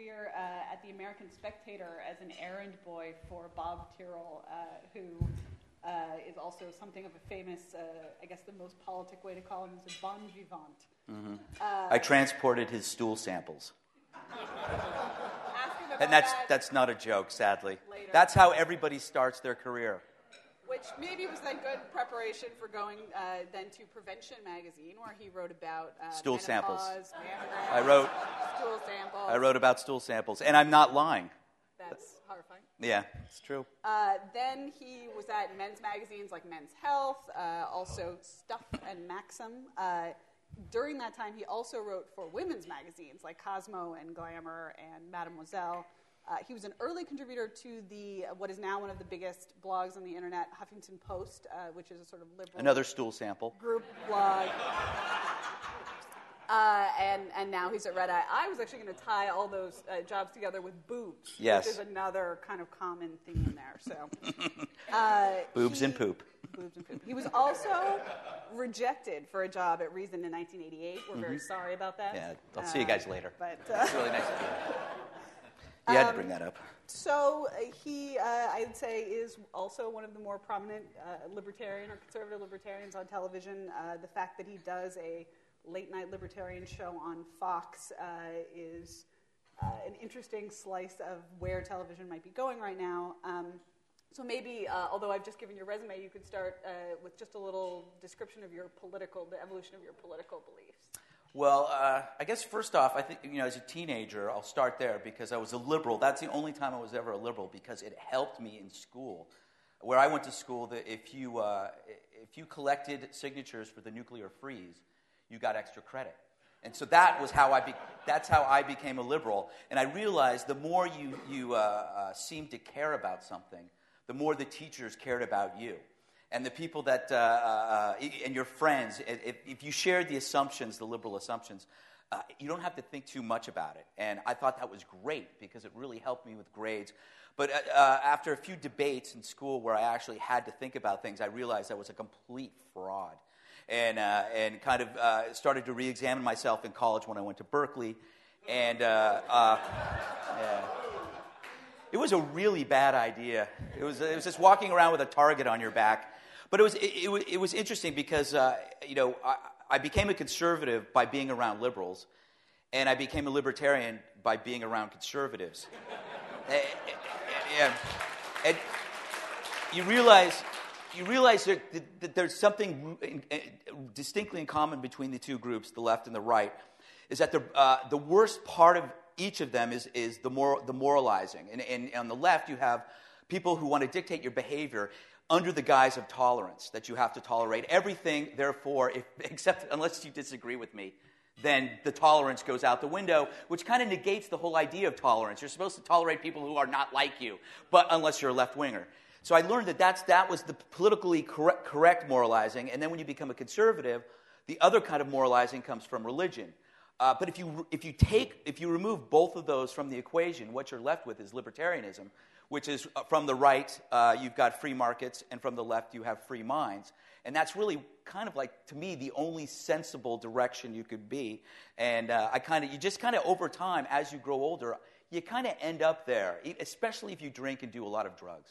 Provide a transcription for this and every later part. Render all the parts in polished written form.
career at the American Spectator as an errand boy for Bob Tyrrell, who is also something of a famous, I guess the most politic way to call him is a bon vivant. Mm-hmm. I transported his stool samples. Ask him about And that's not a joke, sadly. Later. That's how everybody starts their career. Which maybe was then good preparation for going then to Prevention magazine, where he wrote about stool samples. Mammograms, I wrote stool samples. I wrote about stool samples, and I'm not lying. That's horrifying. Yeah, it's true. Then he was at men's magazines like Men's Health, also Stuff and Maxim. During that time, he also wrote for women's magazines like Cosmo and Glamour and Mademoiselle. He was an early contributor to what is now one of the biggest blogs on the internet, Huffington Post, which is a sort of liberal... Another stool sample. ...group blog. And now he's at Red Eye. I was actually going to tie all those jobs together with boobs, yes, which is another kind of common theme in there. So, boobs and poop. Boobs and poop. He was also rejected for a job at Reason in 1988. We're very sorry about that. Yeah, I'll see you guys later. But it's really nice to see you. You had to bring that up. So he, I'd say, is also one of the more prominent libertarian or conservative libertarians on television. The fact that he does a late-night libertarian show on Fox is an interesting slice of where television might be going right now. So maybe, although I've just given your resume, you could start with just a little description of the evolution of your political beliefs. Well, I guess first off, I think, as a teenager, I'll start there because I was a liberal. That's the only time I was ever a liberal because it helped me in school. Where I went to school, if you collected signatures for the nuclear freeze, you got extra credit. And so that's how I became a liberal. And I realized the more you seem to care about something, the more the teachers cared about you. And the people that, and your friends, if you shared the assumptions, the liberal assumptions, you don't have to think too much about it. And I thought that was great because it really helped me with grades. But after a few debates in school where I actually had to think about things, I realized I was a complete fraud. And kind of started to re-examine myself in college when I went to Berkeley. And it was a really bad idea. It was just walking around with a target on your back. But it was interesting because I became a conservative by being around liberals, and I became a libertarian by being around conservatives. And you realize that there's something distinctly in common between the two groups, the left and the right, is that the worst part of each of them is the moralizing. And on the left, you have people who want to dictate your behavior under the guise of tolerance, that you have to tolerate everything, therefore, except unless you disagree with me, then the tolerance goes out the window, which kind of negates the whole idea of tolerance. You're supposed to tolerate people who are not like you, but unless you're a left-winger. So I learned that was the politically correct moralizing, and then when you become a conservative, the other kind of moralizing comes from religion. But if you remove both of those from the equation, what you're left with is libertarianism, which is from the right, you've got free markets, and from the left, you have free minds. And that's really kind of like, to me, the only sensible direction you could be. And you just kind of over time, as you grow older, you kind of end up there, especially if you drink and do a lot of drugs.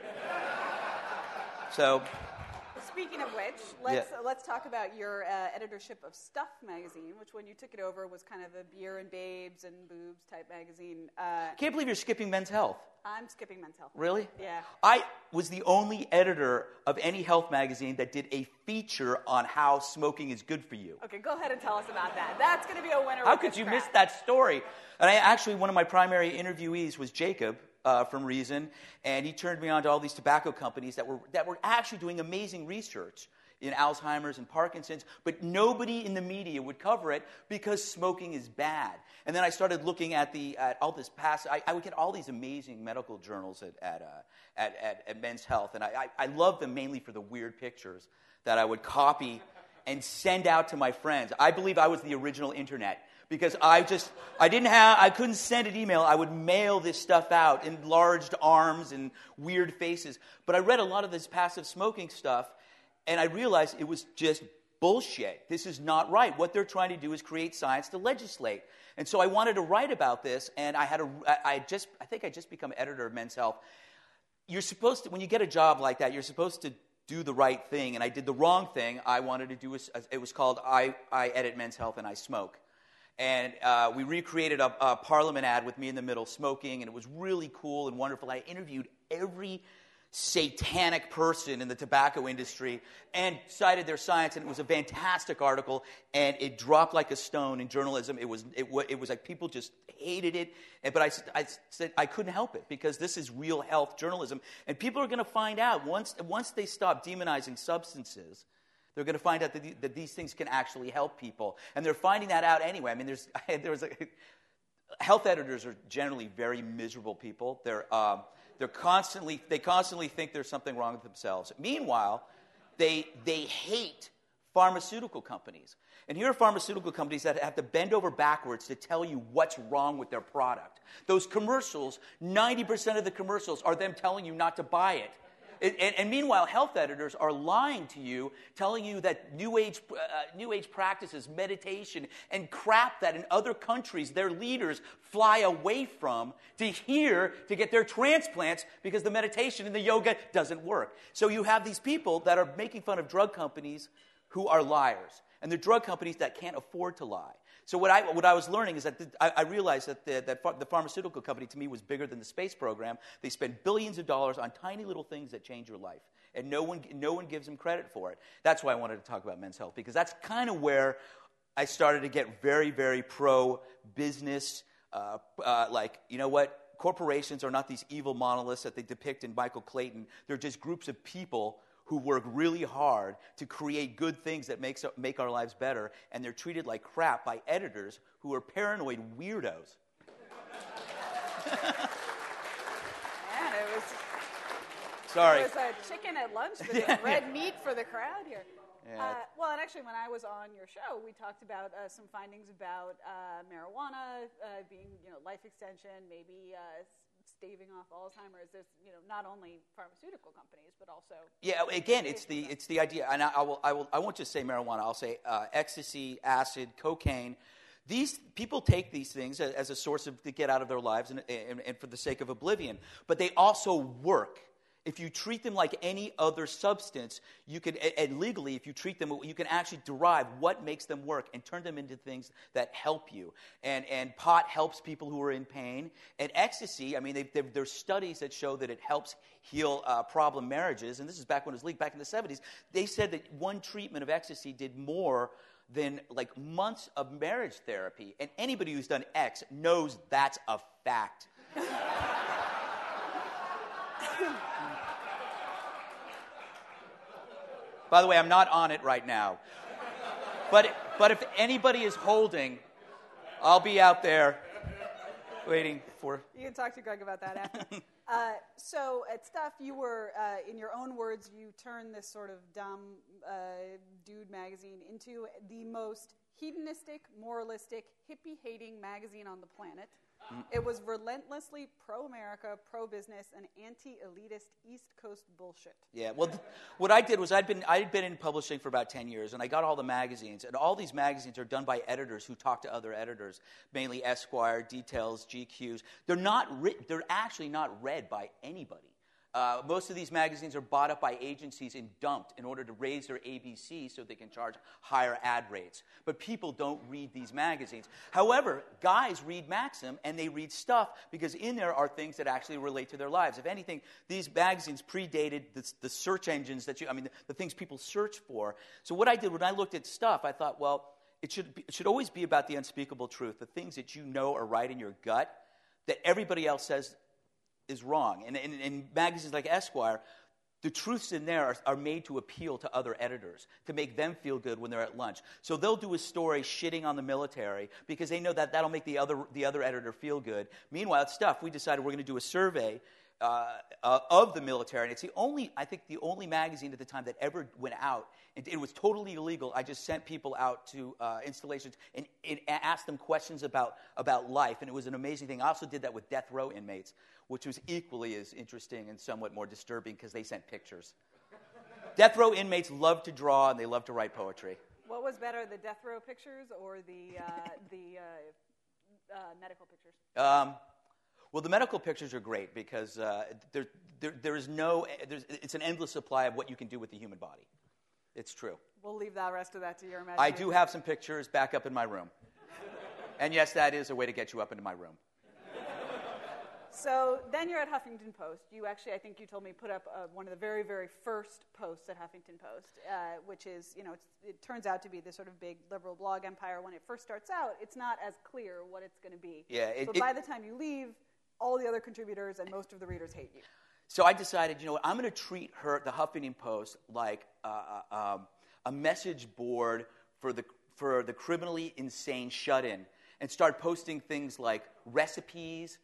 So, speaking of which, let's talk about your editorship of Stuff magazine, which when you took it over was kind of a beer and babes and boobs type magazine. Can't believe you're skipping Men's Health. I'm skipping Men's Health. Really? Yeah. I was the only editor of any health magazine that did a feature on how smoking is good for you. Okay, go ahead and tell us about that. That's going to be a winner. How could you miss that story? And one of my primary interviewees was Jacob from Reason, and he turned me on to all these tobacco companies that were actually doing amazing research in Alzheimer's and Parkinson's, but nobody in the media would cover it because smoking is bad. And then I started looking at all this past. I would get all these amazing medical journals at Men's Health, and I loved them mainly for the weird pictures that I would copy and send out to my friends. I believe I was the original internet because I couldn't send an email. I would mail this stuff out, enlarged arms and weird faces. But I read a lot of this passive smoking stuff, and I realized it was just bullshit. This is not right. What they're trying to do is create science to legislate. And so I wanted to write about this, and I think I just become editor of Men's Health. You're supposed to, when you get a job like that, you're supposed to do the right thing, and I did the wrong thing. I wanted to do, it was called I Edit Men's Health and I Smoke. And we recreated a Parliament ad with me in the middle smoking, and it was really cool and wonderful. I interviewed every satanic person in the tobacco industry and cited their science, and it was a fantastic article, and it dropped like a stone in journalism. It was like people just hated it, but I said I couldn't help it because this is real health journalism, and people are going to find out once they stop demonizing substances. They're going to find out that these things can actually help people, and they're finding that out anyway. I mean, health editors are generally very miserable people. They constantly think there's something wrong with themselves. Meanwhile, they hate pharmaceutical companies. And here are pharmaceutical companies that have to bend over backwards to tell you what's wrong with their product. Those commercials, 90% of the commercials are them telling you not to buy it. And meanwhile, health editors are lying to you, telling you that new age practices, meditation, and crap that in other countries their leaders fly away from to get their transplants because the meditation and the yoga doesn't work. So you have these people that are making fun of drug companies who are liars, and the drug companies that can't afford to lie. So what I was learning is that I realized that the pharmaceutical company to me was bigger than the space program. They spend billions of dollars on tiny little things that change your life, and no one gives them credit for it. That's why I wanted to talk about Men's Health, because that's kind of where I started to get very, very pro-business. Like, you know what? Corporations are not these evil monoliths that they depict in Michael Clayton. They're just groups of people who work really hard to create good things that make our lives better, and they're treated like crap by editors who are paranoid weirdos. Man, Sorry. It was a chicken at lunch with red meat for the crowd here. Yeah. Well, and actually, when I was on your show, we talked about some findings about marijuana being, life extension, maybe staving off Alzheimer's. There's, not only pharmaceutical companies, but also. Yeah, again, it's the idea, and I won't just say marijuana. I'll say ecstasy, acid, cocaine. These people take these things as a source to get out of their lives and for the sake of oblivion, but they also work. If you treat them like any other substance, you can, and legally, if you treat them, you can actually derive what makes them work and turn them into things that help you. And pot helps people who are in pain. And ecstasy, I mean, there's studies that show that it helps heal problem marriages. And this is back when it was leaked, back in the 70s. They said that one treatment of ecstasy did more than like months of marriage therapy. And anybody who's done X knows that's a fact. By the way, I'm not on it right now. But if anybody is holding, I'll be out there waiting for... You can talk to Greg about that after. So at Stuff, you were, in your own words, you turned this sort of dumb dude magazine into the most hedonistic, moralistic, hippie-hating magazine on the planet. It was relentlessly pro-America, pro-business, and anti-elitist East Coast bullshit. Yeah, well, what I did was I'd been in publishing for about 10 years, and I got all the magazines, and all these magazines are done by editors who talk to other editors, mainly Esquire, Details, GQs. They're actually not read by anybody. Most of these magazines are bought up by agencies and dumped in order to raise their ABC so they can charge higher ad rates. But people don't read these magazines. However, guys read Maxim and they read Stuff because in there are things that actually relate to their lives. If anything, these magazines predated the search engines the things people search for. So what I did when I looked at Stuff, I thought, well, it should always be about the unspeakable truth, the things that you know are right in your gut that everybody else says is wrong. And in magazines like Esquire, the truths in there are made to appeal to other editors, to make them feel good when they're at lunch. So they'll do a story shitting on the military because they know that that'll make the other editor feel good. Meanwhile, at Stuff, we decided we're going to do a survey of the military, and it's the only magazine at the time that ever went out. It was totally illegal. I just sent people out to installations and asked them questions about life, and it was an amazing thing. I also did that with death row inmates, which was equally as interesting and somewhat more disturbing because they sent pictures. Death row inmates love to draw and they love to write poetry. What was better, the death row pictures or the medical pictures? Well, the medical pictures are great because it's an endless supply of what you can do with the human body. It's true. We'll leave the rest of that to your imagination. I do have some pictures back up in my room. And yes, that is a way to get you up into my room. So then you're at Huffington Post. You actually, I think you told me, put up one of the very, very first posts at Huffington Post, which is, it turns out to be this sort of big liberal blog empire. When it first starts out, it's not as clear what it's going to be. Yeah, but by the time you leave, all the other contributors and most of the readers hate you. So I decided, I'm going to treat the Huffington Post like a message board for the criminally insane shut-in, and start posting things like recipes.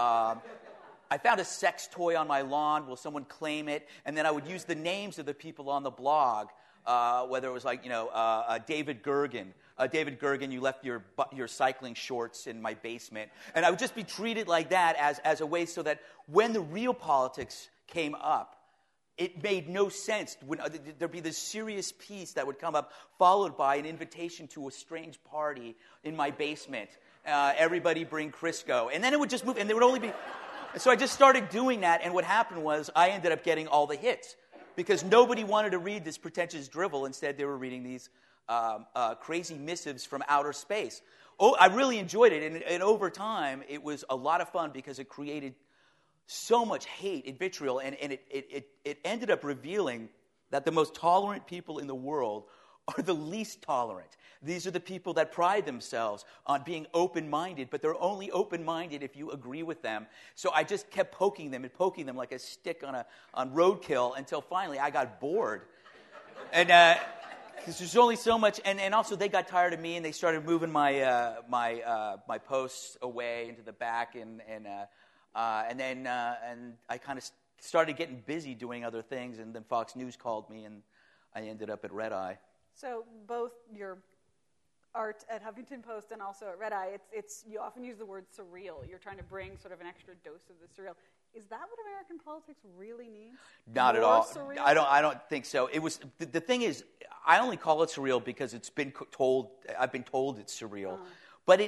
I found a sex toy on my lawn. Will someone claim it? And then I would use the names of the people on the blog, whether it was like, David Gergen. David Gergen, you left your cycling shorts in my basement. And I would just be treated like that as a way so that when the real politics came up, it made no sense. There'd be this serious piece that would come up, followed by an invitation to a strange party in my basement. Everybody bring Crisco. And then it would just move, and there would only be... So I just started doing that, and what happened was I ended up getting all the hits because nobody wanted to read this pretentious drivel. Instead, they were reading these crazy missives from outer space. Oh, I really enjoyed it, and over time, it was a lot of fun because it created so much hate and vitriol, and it ended up revealing that the most tolerant people in the world are the least tolerant. These are the people that pride themselves on being open-minded, but they're only open-minded if you agree with them. So I just kept poking them like a stick on roadkill until finally I got bored. And because there's only so much, and also they got tired of me, and they started moving my posts away into the back, and then I kind of started getting busy doing other things, and then Fox News called me, and I ended up at Red Eye. So both your art at Huffington Post and also at Red Eye, it's you often use the word surreal. You're trying to bring sort of an extra dose of the surreal. Is that what American politics really needs? Not at all. Surreal? I don't think so. It was the thing is, I only call it surreal because it's been told. I've been told it's surreal. But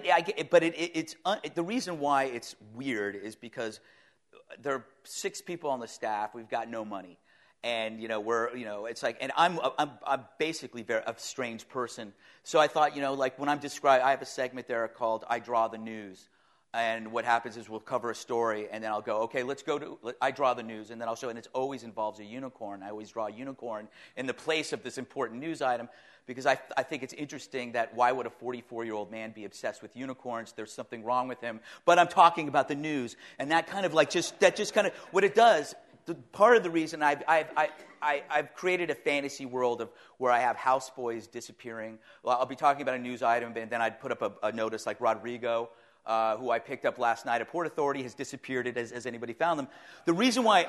the reason why it's weird is because there are 6 people on the staff. We've got no money. And it's like, and I'm basically a strange person. So I thought, like when I'm described, I have a segment there called "I Draw the News," and what happens is we'll cover a story, and then I'll go, okay, let's go to I draw the news, and then I'll show, and it always involves a unicorn. I always draw a unicorn in the place of this important news item because I think it's interesting that why would a 44-year-old man be obsessed with unicorns? There's something wrong with him. But I'm talking about the news, and that kind of like just kind of what it does. Part of the reason I've created a fantasy world of where I have houseboys disappearing. Well, I'll be talking about a news item, and then I'd put up a notice like Rodrigo, who I picked up last night at Port Authority, has disappeared. Has anybody found them? The reason why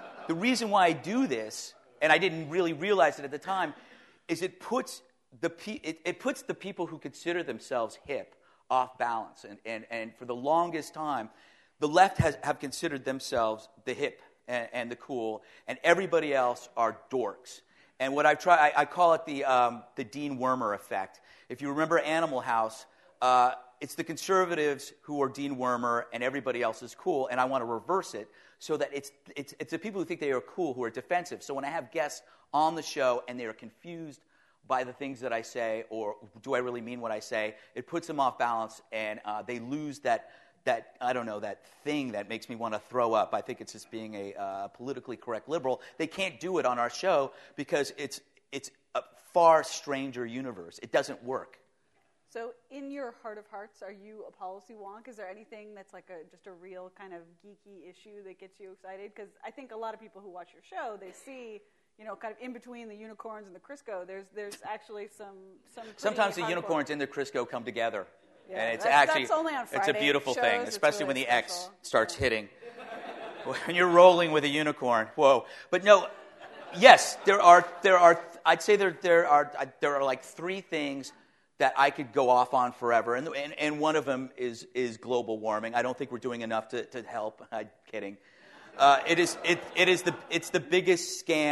I do this, and I didn't really realize it at the time, is it puts the people who consider themselves hip off balance. And for the longest time, the left have considered themselves the hip and the cool, and everybody else are dorks. And what I call it the Dean Wormer effect. If you remember Animal House, it's the conservatives who are Dean Wormer, and everybody else is cool. And I want to reverse it so that it's the people who think they are cool who are defensive. So when I have guests on the show and they are confused by the things that I say, or do I really mean what I say, it puts them off balance, and they lose that I don't know, that thing that makes me want to throw up. I think it's just being a politically correct liberal. They can't do it on our show because it's a far stranger universe. It doesn't work. So in your heart of hearts, are you a policy wonk? Is there anything that's like just a real kind of geeky issue that gets you excited? Because I think a lot of people who watch your show, they see, kind of in between the unicorns and the Crisco, there's actually some Sometimes the unicorns and the Crisco come together. Yeah, and it's that's only on Friday. It's a beautiful shows, thing, especially really when the special. X starts hitting. When you're rolling with a unicorn, whoa! But no, yes, there are. I'd say there are like 3 things that I could go off on forever, and one of them is global warming. I don't think we're doing enough to help. I'm kidding. It's the biggest scam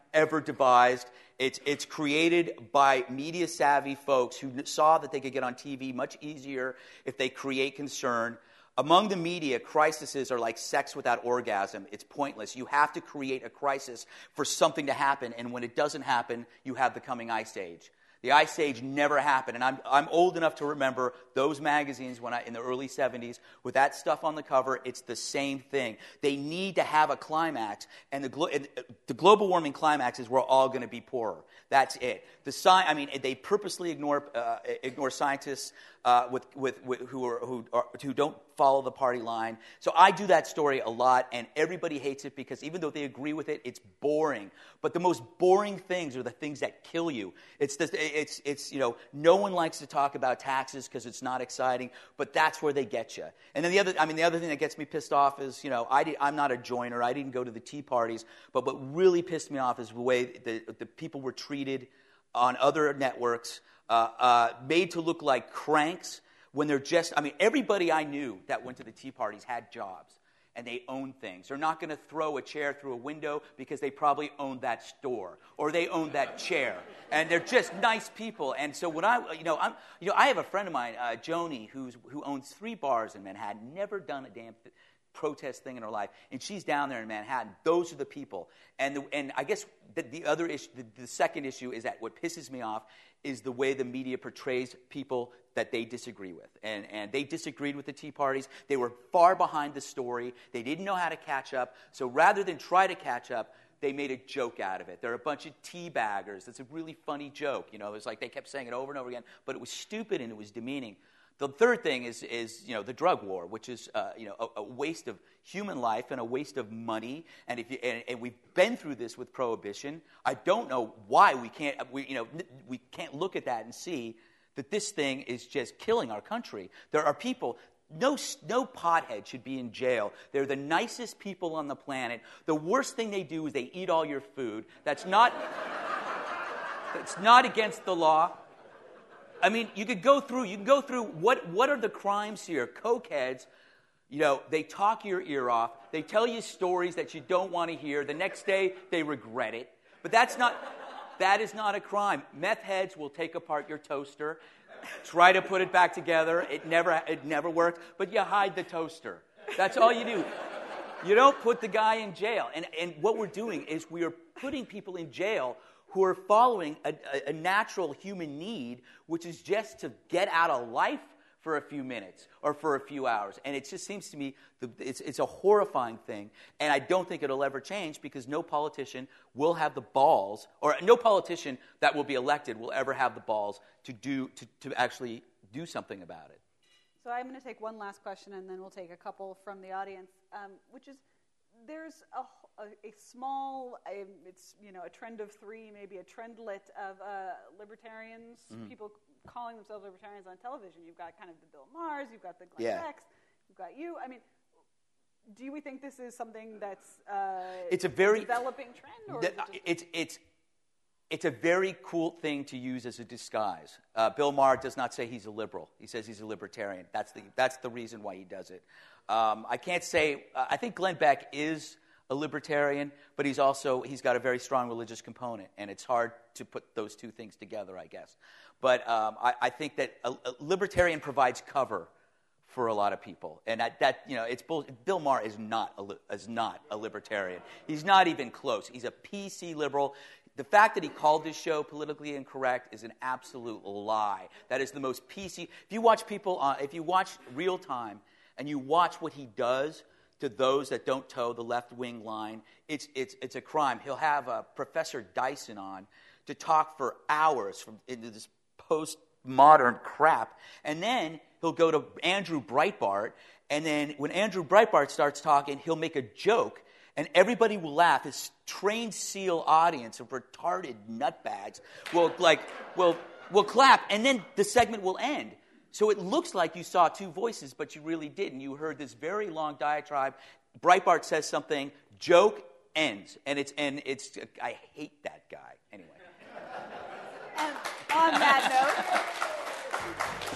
ever devised. It's created by media-savvy folks who saw that they could get on TV much easier if they create concern. Among the media, crises are like sex without orgasm. It's pointless. You have to create a crisis for something to happen, and when it doesn't happen, you have the coming Ice Age. The Ice Age never happened, and I'm old enough to remember those magazines in the early 70s with that stuff on the cover. It's the same thing. They need to have a climax, and the global warming climax is we're all going to be poorer. That's it. They purposely ignore scientists who don't follow the party line. So I do that story a lot, and everybody hates it because even though they agree with it, it's boring. But the most boring things are the things that kill you. No one likes to talk about taxes because it's not exciting, but that's where they get you. And then the other thing that gets me pissed off is, I'm not a joiner. I didn't go to the tea parties, but what really pissed me off is the way the people were treated on other networks, made to look like cranks when they're just, everybody I knew that went to the tea parties had jobs and they owned things. They're not going to throw a chair through a window because they probably owned that store or they owned that chair. And they're just nice people. And so when I have a friend of mine, Joni, who owns 3 bars in Manhattan, never done a damn protest thing in her life, and she's down there in Manhattan. Those are the people. And I guess the other issue, the second issue, is that what pisses me off is the way the media portrays people that they disagree with. And they disagreed with the Tea Parties. They were far behind the story. They didn't know how to catch up. So rather than try to catch up, they made a joke out of it. They're a bunch of teabaggers. It's a really funny joke. It's like they kept saying it over and over again, but it was stupid and it was demeaning. The third thing is the drug war, which is a waste of human life and a waste of money. And we've been through this with prohibition. I don't know why we can't look at that and see that this thing is just killing our country. There are people. No pothead should be in jail. They're the nicest people on the planet. The worst thing they do is they eat all your food. That's not against the law. You could go through what are the crimes here? Cokeheads, they talk your ear off. They tell you stories that you don't want to hear. The next day, they regret it. But that is not a crime. Meth heads will take apart your toaster, try to put it back together. It never works. But you hide the toaster. That's all you do. You don't put the guy in jail. And what we're doing is we are putting people in jail who are following a natural human need, which is just to get out of life for a few minutes or for a few hours. And it just seems to me it's a horrifying thing, and I don't think it'll ever change because no politician will have the balls, or no politician that will be elected will ever have the balls to actually do something about it. So I'm going to take one last question, and then we'll take a couple from the audience, which is, there's a small, it's a trend of 3, maybe a trendlet of libertarians, people calling themselves libertarians on television. You've got kind of the Bill Maher's, you've got the Glenn Becks, you've got you. Do we think this is something that's it's a very developing trend? Or it's a very cool thing to use as a disguise. Bill Maher does not say he's a liberal. He says he's a libertarian. That's the reason why he does it. I can't say. I think Glenn Beck is a libertarian, but he's got a very strong religious component, and it's hard to put those two things together, I guess. But I think that a libertarian provides cover for a lot of people, and it's Bill Maher is not a libertarian. He's not even close. He's a PC liberal. The fact that he called this show politically incorrect is an absolute lie. That is the most PC. If you watch Real Time and you watch what he does to those that don't toe the left-wing line, it's a crime. He'll have Professor Dyson on to talk for hours into this postmodern crap, and then he'll go to Andrew Breitbart, and then when Andrew Breitbart starts talking, he'll make a joke, and everybody will laugh. His trained SEAL audience of retarded nutbags will clap, and then the segment will end. So it looks like you saw two voices, but you really didn't. You heard this very long diatribe. Breitbart says something, joke ends, and it's I hate that guy. Anyway. And on that note.